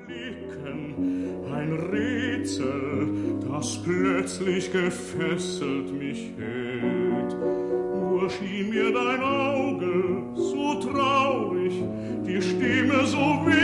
Blicken, ein Rätsel, das plötzlich gefesselt mich hält. Nur schien mir dein Auge so traurig, die Stimme so wenig